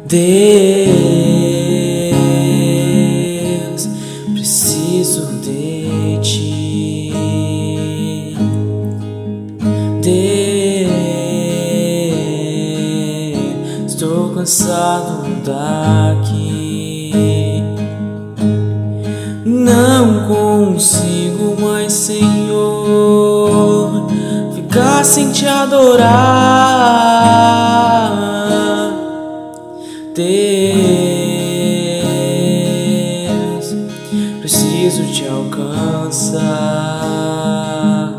Deus, preciso de ti. Deus, estou cansado daqui. Não consigo mais, Senhor, ficar sem te adorar. Deus, preciso te alcançar.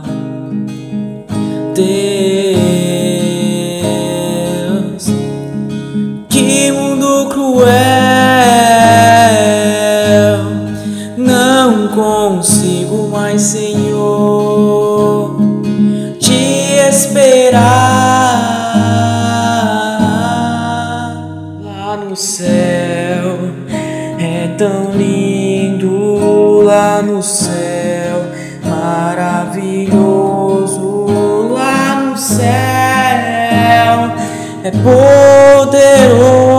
Deus, que mundo cruel, não consigo mais, Senhor, te esperar. Lá no céu é tão lindo, lá no céu maravilhoso, lá no céu é poderoso.